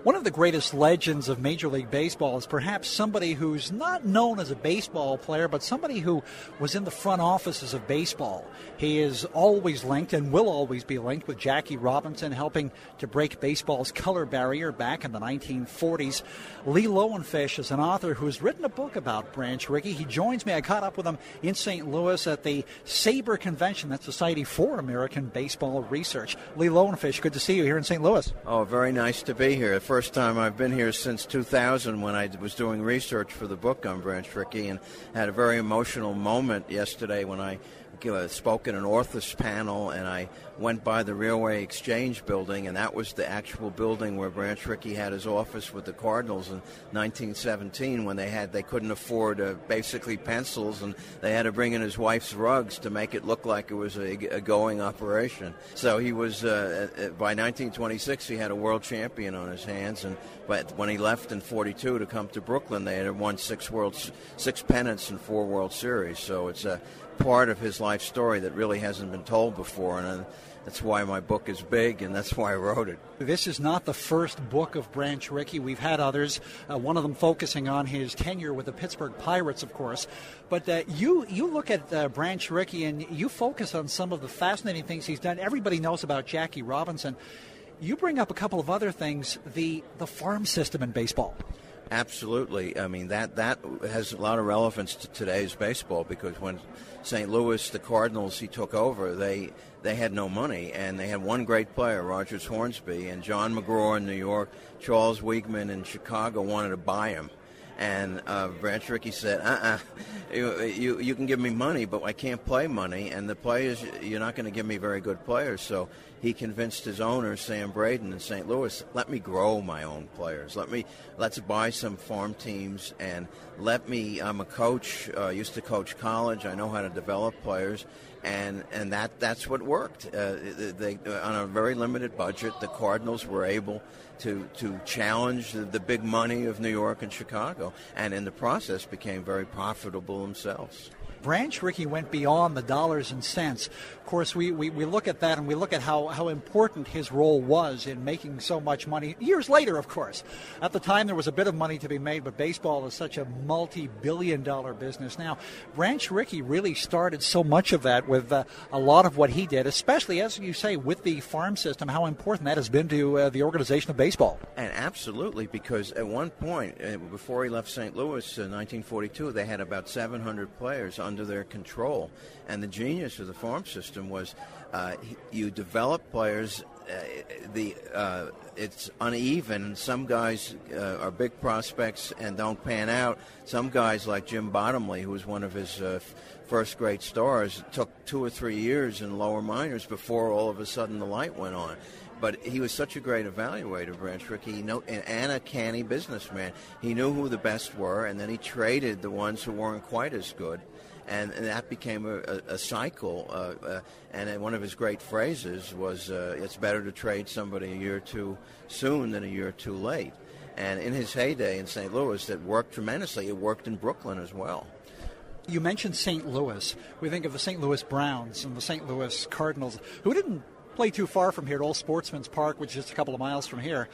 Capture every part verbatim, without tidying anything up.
One of the greatest legends of Major League Baseball is perhaps somebody who's not known as a baseball player, but somebody who was in the front offices of baseball. He is always linked and will always be linked with Jackie Robinson, helping to break baseball's color barrier back in the nineteen forties. Lee Lowenfish is an author who's written a book about Branch Rickey. He joins me. I caught up with him in Saint Louis at the SABR convention, that's Society for American Baseball Research. Lee Lowenfish, good to see you here in Saint Louis. Oh, very nice to be here. First time I've been here since two thousand when I was doing research for the book on Branch Rickey, and had a very emotional moment yesterday when I uh, spoke at an Orthus panel, and I went by the Railway Exchange building, and that was the actual building where Branch Rickey had his office with the Cardinals in nineteen seventeen, when they had they couldn't afford uh, basically pencils, and they had to bring in his wife's rugs to make it look like it was a, a going operation. So he was uh, by nineteen twenty-six he had a world champion on his hands, and but when he left in forty-two to come to Brooklyn, they had won six world six pennants and four World Series. So it's a part of his life story that really hasn't been told before, and uh, that's why my book is big, and that's why I wrote it. This is not the first book of Branch Rickey. We've had others, uh, one of them focusing on his tenure with the Pittsburgh Pirates, of course. But uh, you you look at uh, Branch Rickey, and you focus on some of the fascinating things he's done. Everybody knows about Jackie Robinson. You bring up a couple of other things, the, the farm system in baseball. Absolutely. I mean, that, that has a lot of relevance to today's baseball, because when Saint Louis, the Cardinals, he took over, they they had no money, and they had one great player, Rogers Hornsby, and John McGraw in New York, Charles Wiegman in Chicago wanted to buy him. And uh, Branch Rickey said, uh-uh, you, you, you can give me money, but I can't play money, and the players, you're not going to give me very good players. So he convinced his owner, Sam Braden in Saint Louis, let me grow my own players. Let me, let's buy some farm teams, and let me, I'm a coach, uh, used to coach college, I know how to develop players, and and that that's what worked. Uh, they, on a very limited budget, the Cardinals were able to to challenge the, the big money of New York and Chicago, and in the process became very profitable themselves. Branch Rickey went beyond the dollars and cents. Of course, we, we, we look at that, and we look at how, how important his role was in making so much money. Years later, of course. At the time, there was a bit of money to be made, but baseball is such a multi-billion dollar business now. Branch Rickey really started so much of that with uh, a lot of what he did, especially, as you say, with the farm system, how important that has been to uh, the organization of baseball. And absolutely, because at one point, uh, before he left Saint Louis in nineteen forty-two, they had about seven hundred players under their control. And the genius of the farm system was uh, you develop players, uh, the uh, it's uneven. Some guys uh, are big prospects and don't pan out. Some guys like Jim Bottomley, who was one of his uh, first great stars, took two or three years in lower minors before all of a sudden the light went on. But he was such a great evaluator, Branch Rickey, he know, and a canny businessman. He knew who the best were, and then he traded the ones who weren't quite as good. And, and that became a, a, a cycle. Uh, uh, and one of his great phrases was, uh, it's better to trade somebody a year too soon than a year too late. And in his heyday in Saint Louis, that worked tremendously. It worked in Brooklyn as well. You mentioned Saint Louis. We think of the Saint Louis Browns and the Saint Louis Cardinals, who didn't play too far from here at Old Sportsman's Park, which is just a couple of miles from here.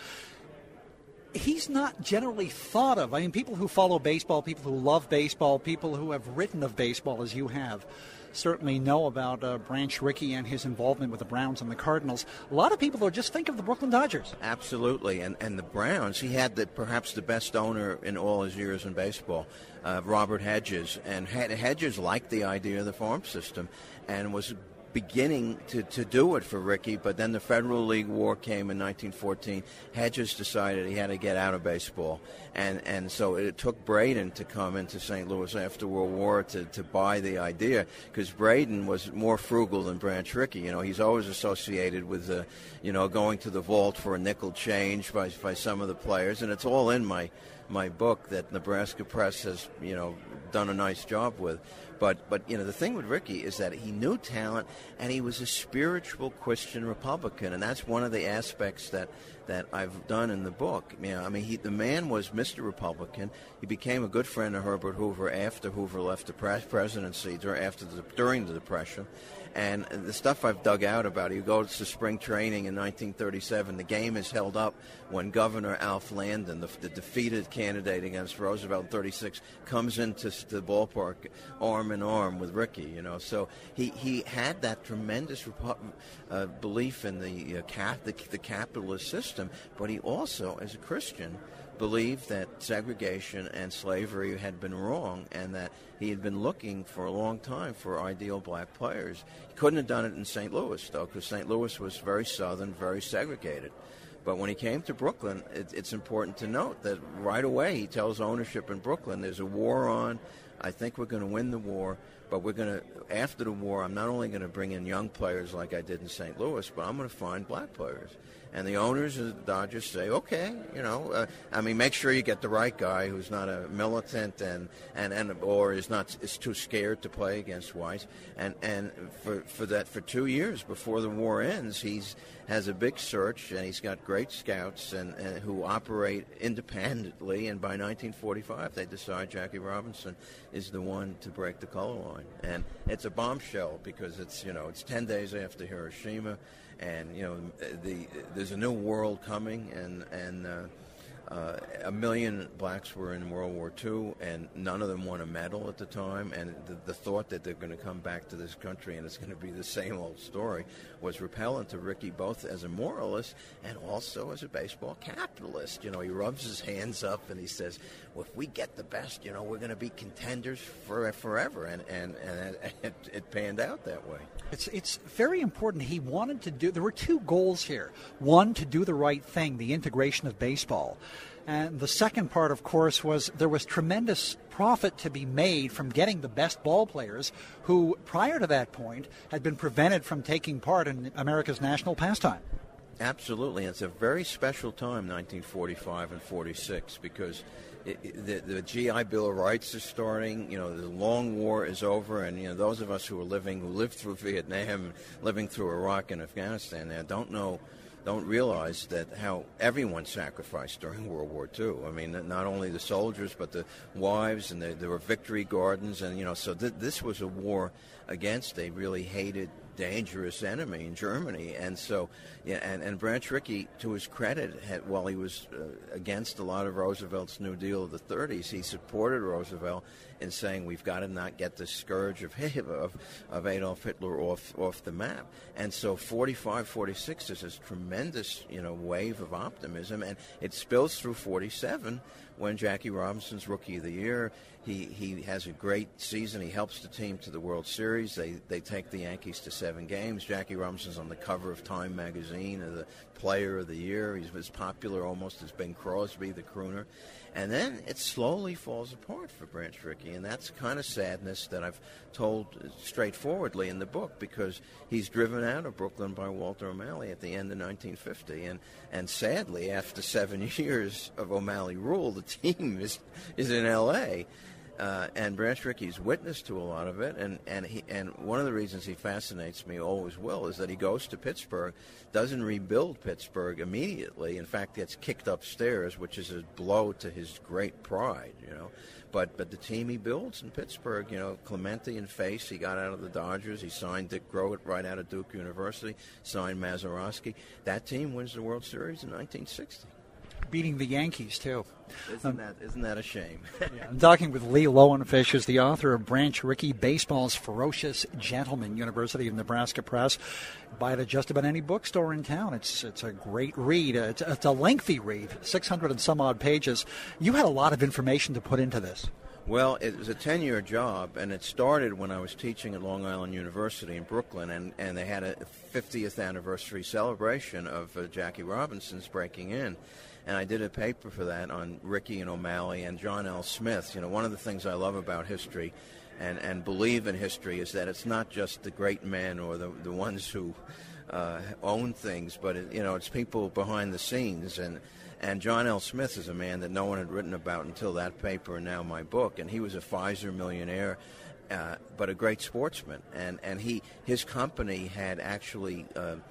He's not generally thought of. I mean, people who follow baseball, people who love baseball, people who have written of baseball, as you have, certainly know about uh, Branch Rickey and his involvement with the Browns and the Cardinals. A lot of people, though, just think of the Brooklyn Dodgers. Absolutely. And and the Browns, he had the, perhaps the best owner in all his years in baseball, uh, Robert Hedges. And Hedges liked the idea of the farm system and was beginning to, to do it for Rickey, but then the Federal League War came in nineteen fourteen. Hedges decided he had to get out of baseball, and, and so it took Braden to come into Saint Louis after World War to, to buy the idea, because Braden was more frugal than Branch Rickey. You know, he's always associated with, uh, you know, going to the vault for a nickel change by, by some of the players, and it's all in my my book that Nebraska Press has, you know, done a nice job with. But, but you know, the thing with Rickey is that he knew talent, and he was a spiritual Christian Republican, and that's one of the aspects that, that I've done in the book. You know, I mean, he, the man was Mister Republican. He became a good friend of Herbert Hoover after Hoover left the pres- presidency, or after the, during the Depression. And the stuff I've dug out about it, he goes to spring training in nineteen thirty-seven. The game is held up when Governor Alf Landon, the, the defeated candidate against Roosevelt in thirty-six, comes into the ballpark arm in arm with Rickey. You know, so he, he had that tremendous repu- uh, belief in the, uh, cap- the the capitalist system, but he also, as a Christian, believed that segregation and slavery had been wrong, and that he had been looking for a long time for ideal black players. He couldn't have done it in Saint Louis, though, because Saint Louis was very southern, very segregated. But when he came to Brooklyn, it, it's important to note that right away he tells ownership in Brooklyn, there's a war on, I think we're going to win the war, but we're going to, after the war, I'm not only going to bring in young players like I did in Saint Louis, but I'm going to find black players. And the owners of the Dodgers say, okay, you know, uh, I mean, make sure you get the right guy who's not a militant and, and, and or is not is too scared to play against whites. And and for for that for two years before the war ends, he's has a big search, and he's got great scouts and, and who operate independently. And by nineteen forty-five, they decide Jackie Robinson is the one to break the color line. And it's a bombshell because it's you know it's ten days after Hiroshima. And you know, the there's a new world coming, and and uh, uh, a million blacks were in World War Two, and none of them won a medal at the time. And the, the thought that they're going to come back to this country and it's going to be the same old story was repellent to Rickey, both as a moralist and also as a baseball capitalist. You know, he rubs his hands up and he says, "Well, if we get the best, you know, we're going to be contenders for forever." And and and it, it panned out that way. It's it's very important. He wanted to do, there were two goals here. One, to do the right thing, the integration of baseball. And the second part, of course, was there was tremendous profit to be made from getting the best ball players who, prior to that point, had been prevented from taking part in America's national pastime. Absolutely. It's a very special time, nineteen forty-five and forty-six, because It, it, the, the G I Bill of Rights is starting. You know, the long war is over, and you know those of us who are living, who lived through Vietnam, living through Iraq and Afghanistan, now don't know, don't realize that how everyone sacrificed during World War Two. I mean, not only the soldiers, but the wives, and the, there were victory gardens, and you know, so th- this was a war against a really hated, dangerous enemy in Germany. And so, yeah, and, and Branch Rickey, to his credit, had, while he was uh, against a lot of Roosevelt's New Deal of the thirties, he supported Roosevelt in saying we've got to not get the scourge of of, of Adolf Hitler off off the map. And so forty-five, forty-six is this tremendous, you know, wave of optimism, and it spills through forty-seven when Jackie Robinson's Rookie of the Year. He he has a great season. He helps the team to the World Series. They they take the Yankees to seven games. Jackie Robinson's on the cover of Time magazine as the Player of the Year. He's as popular almost as Bing Crosby, the crooner. And then it slowly falls apart for Branch Rickey, and that's kind of sadness that I've told straightforwardly in the book, because he's driven out of Brooklyn by Walter O'Malley at the end of nineteen fifty, and and sadly, after seven years of O'Malley rule, the team is is in L A. Uh, and Branch Rickey's witness to a lot of it, and and he and one of the reasons he fascinates me, always will, is that he goes to Pittsburgh, doesn't rebuild Pittsburgh immediately. In fact, gets kicked upstairs, which is a blow to his great pride, you know. But but the team he builds in Pittsburgh, you know, Clemente and Face, he got out of the Dodgers. He signed Dick Groat right out of Duke University, signed Mazeroski. That team wins the World Series in nineteen sixty. Beating the Yankees, too. Isn't um, that isn't that a shame? Yeah, I'm talking with Lee Lowenfish, who's the author of Branch Rickey, Baseball's Ferocious Gentleman, University of Nebraska Press. Buy it at just about any bookstore in town. It's it's a great read. It's, it's a lengthy read, six hundred and some odd pages. You had a lot of information to put into this. Well, it was a ten-year job, and it started when I was teaching at Long Island University in Brooklyn, and, and they had a fiftieth anniversary celebration of uh, Jackie Robinson's breaking in. And I did a paper for that on Rickey and O'Malley and John L. Smith. You know, one of the things I love about history and, and believe in history is that it's not just the great men or the, the ones who uh, own things, but, it, you know, it's people behind the scenes. And And John L. Smith is a man that no one had written about until that paper and now my book. And he was a Pfizer millionaire, uh, but a great sportsman. And and he his company had actually uh,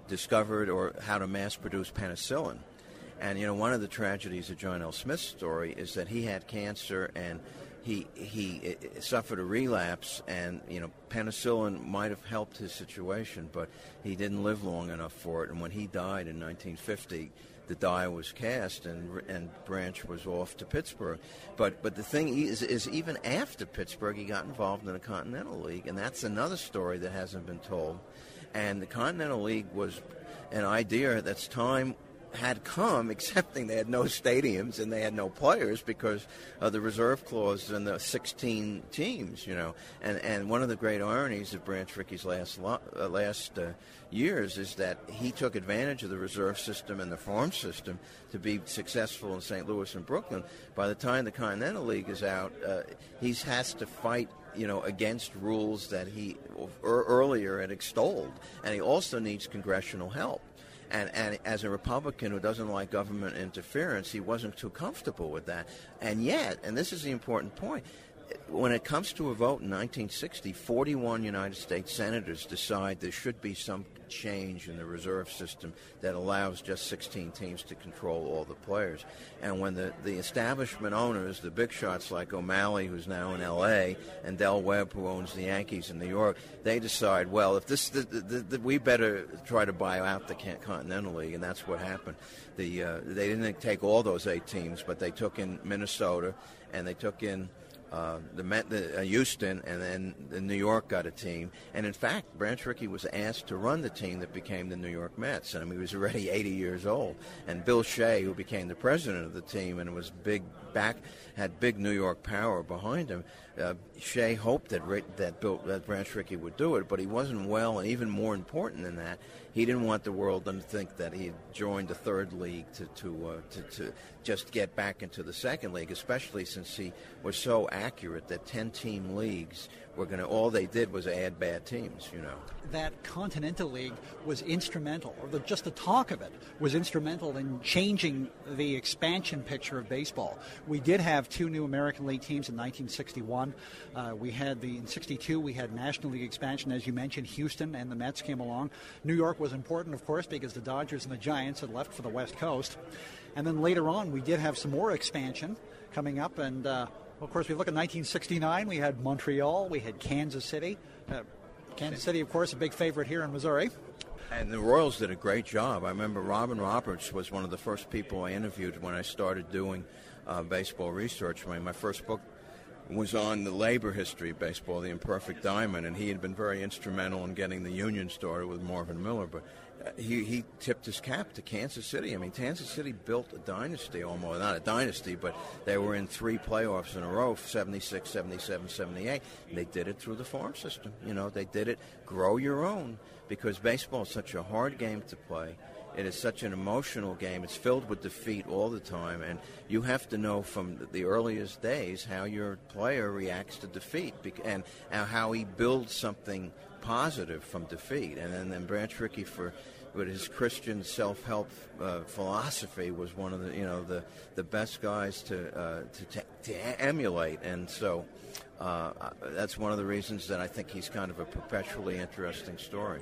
discovered or how to mass produce penicillin. And, you know, one of the tragedies of John L. Smith's story is that he had cancer and he he suffered a relapse, and, you know, penicillin might have helped his situation, but he didn't live long enough for it. And when he died in nineteen fifty, the die was cast, and and Branch was off to Pittsburgh. But but the thing is, is even after Pittsburgh, he got involved in the Continental League, and that's another story that hasn't been told. And the Continental League was an idea that's time had come, excepting they had no stadiums and they had no players because of the reserve clause and the sixteen teams, you know. And and one of the great ironies of Branch Rickey's last lo- uh, last uh, years is that he took advantage of the reserve system and the farm system to be successful in Saint Louis and Brooklyn. By the time the Continental League is out, uh, he has to fight, you know, against rules that he er- earlier had extolled, and he also needs congressional help. And, and as a Republican who doesn't like government interference, he wasn't too comfortable with that. And yet, and this is the important point, when it comes to a vote in nineteen sixty, forty-one United States senators decide there should be some change in the reserve system that allows just sixteen teams to control all the players. And when the, the establishment owners, the big shots like O'Malley, who's now in L A, and Del Webb, who owns the Yankees in New York, they decide, well, if this, the, the, the, we better try to buy out the Continental League, and that's what happened. The uh, they didn't take all those eight teams, but they took in Minnesota, and they took in Uh, the, Met, the uh, Houston, and then the New York got a team. And in fact, Branch Rickey was asked to run the team that became the New York Mets. And I mean, he was already eighty years old. And Bill Shea, who became the president of the team and was big back, had big New York power behind him. Uh, Shea hoped that Rick, that, Bill, that Branch Rickey would do it, but he wasn't well. And even more important than that, he didn't want the world to think that he had joined the third league to to, uh, to to just get back into the second league, especially since he was so accurate that ten-team leagues were going to, all they did was add bad teams, you know. That Continental League was instrumental, or the, just the talk of it was instrumental in changing the expansion picture of baseball. We did have two new American League teams in nineteen sixty-one. Uh, we had the, in sixty-two, we had National League expansion, as you mentioned. Houston and the Mets came along. New York was important, of course, because the Dodgers and the Giants had left for the West Coast. And then later on, we did have some more expansion coming up, and uh, of course, we look at nineteen sixty-nine, we had Montreal, we had Kansas City. Uh, Kansas City, of course, a big favorite here in Missouri. And the Royals did a great job. I remember Robin Roberts was one of the first people I interviewed when I started doing uh, baseball research. My, my first book was on the labor history of baseball, The Imperfect Diamond, and he had been very instrumental in getting the union started with Marvin Miller. But He, he tipped his cap to Kansas City. I mean, Kansas City built a dynasty almost. Not a dynasty, but they were in three playoffs in a row, seventy-six, seventy-seven, seventy-eight. And they did it through the farm system. You know, they did it, grow your own, because baseball is such a hard game to play. It is such an emotional game. It's filled with defeat all the time, and you have to know from the earliest days how your player reacts to defeat and how he builds something positive from defeat. And then, then Branch Rickey, for with his Christian self-help uh, philosophy, was one of the you know the, the best guys to, uh, to to to emulate. And so uh, that's one of the reasons that I think he's kind of a perpetually interesting story.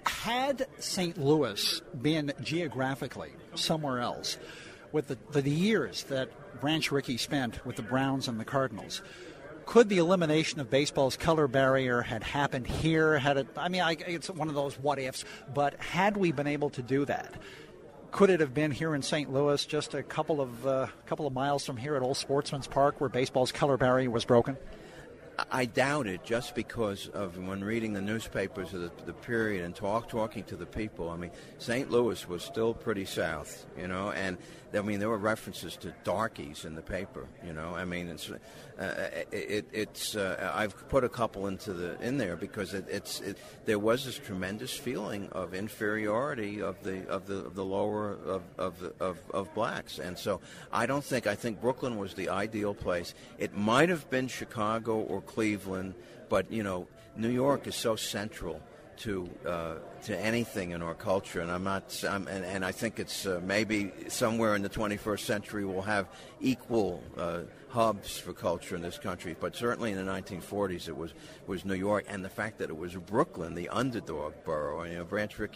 Had Saint Louis been geographically somewhere else, with the, the, the years that Branch Rickey spent with the Browns and the Cardinals, could the elimination of baseball's color barrier had happened here? Had it? I mean, I, it's one of those what ifs. But had we been able to do that, could it have been here in Saint Louis, just a couple of uh, couple of miles from here at Old Sportsman's Park, where baseball's color barrier was broken? I doubt it, just because of when reading the newspapers of the, the period and talk talking to the people. I mean, Saint Louis was still pretty south, you know, and I mean there were references to darkies in the paper, you know. I mean, it's uh, it, it's uh, I've put a couple into the in there because it, it's it, there was this tremendous feeling of inferiority of the of the of the lower of of, the, of of blacks, and so I don't think I think Brooklyn was the ideal place. It might have been Chicago or Cleveland, but you know, New York is so central to uh, to anything in our culture, and I'm not. I'm, and, and I think it's uh, maybe somewhere in the twenty-first century we'll have equal uh, hubs for culture in this country. But certainly in the nineteen forties, it was was New York, and the fact that it was Brooklyn, the underdog borough. You know, Branch Rickey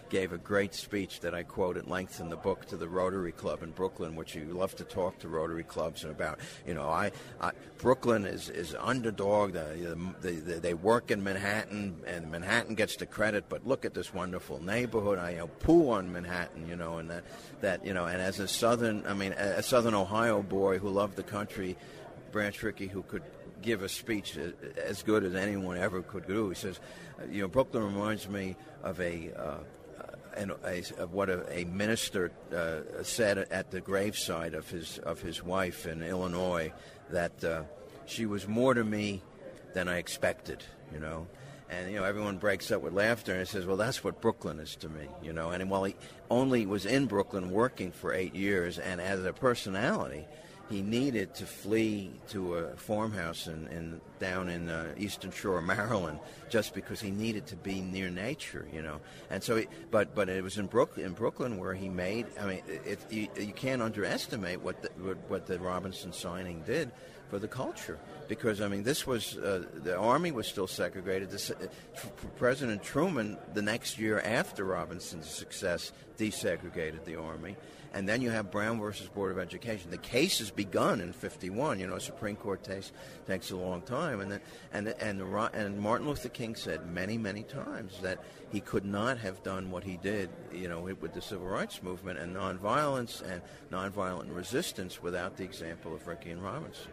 gave a great speech that I quote at length in the book to the Rotary Club in Brooklyn, which you love to talk to Rotary Clubs about. You know, I, I Brooklyn is is underdog. The, the, the, they work in Manhattan, and Manhattan gets the credit. But look at this wonderful neighborhood. I you know, poo on Manhattan. You know, and that that you know, and as a southern, I mean, a, a Southern Ohio boy who loved the country, Branch Rickey, who could give a speech as good as anyone ever could do. He says, you know, Brooklyn reminds me of a. Uh, And a, of what a, a minister uh, said at the graveside of his of his wife in Illinois, that uh, she was more to me than I expected, you know. And, you know, everyone breaks up with laughter and says, well, that's what Brooklyn is to me, you know. And while he only was in Brooklyn working for eight years, and as a personality, he needed to flee to a farmhouse in, in down in uh, Eastern Shore, Maryland, just because he needed to be near nature, you know. And so, he, but but it was in Brooklyn, in Brooklyn where he made. I mean, it, you, you can't underestimate what the, what the Robinson signing did for the culture, because I mean, this was uh, the Army was still segregated. This, uh, President Truman, the next year after Robinson's success, desegregated the Army. And then you have Brown versus Board of Education. The case has begun in fifty-one. You know, Supreme Court takes takes a long time, and then, and the, and the, and Martin Luther King said many many times that he could not have done what he did, you know, with the Civil Rights Movement and nonviolence and nonviolent resistance without the example of Rickey and Robinson.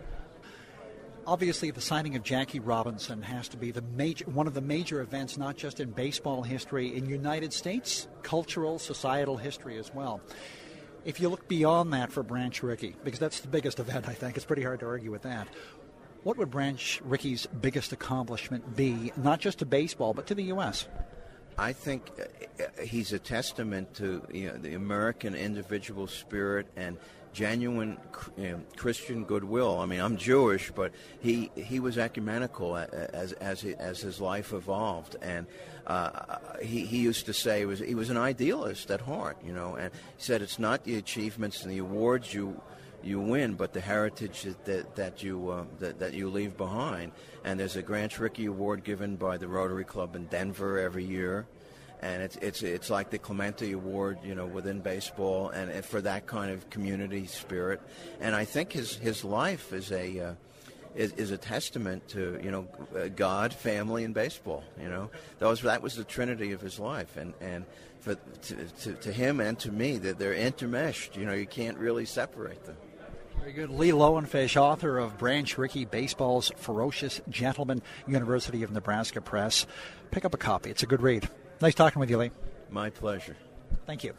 Obviously, the signing of Jackie Robinson has to be the major, one of the major events, not just in baseball history, in United States cultural, societal history as well. If you look beyond that for Branch Rickey, because that's the biggest event, I think, it's pretty hard to argue with that. What would Branch Rickey's biggest accomplishment be, not just to baseball, but to the U S? I think he's a testament to, you know, the American individual spirit and genuine you know, Christian goodwill. I mean, I'm Jewish, but he he was ecumenical as as as his life evolved, and uh, he he used to say he was he was an idealist at heart, you know, and he said it's not the achievements and the awards you you win, but the heritage that that, that you uh, that, that you leave behind. And there's a Branch Rickey Award given by the Rotary Club in Denver every year. And it's it's it's like the Clemente Award, you know, within baseball, and for that kind of community spirit. And I think his his life is a uh, is, is a testament to, you know, God, family, and baseball. You know, those that was the trinity of his life, and and for to, to, to him and to me, that they're intermeshed. You know, you can't really separate them. Very good. Lee Lowenfish, author of Branch Rickey, Baseball's Ferocious Gentleman, University of Nebraska Press. Pick up a copy. It's a good read. Nice talking with you, Lee. My pleasure. Thank you.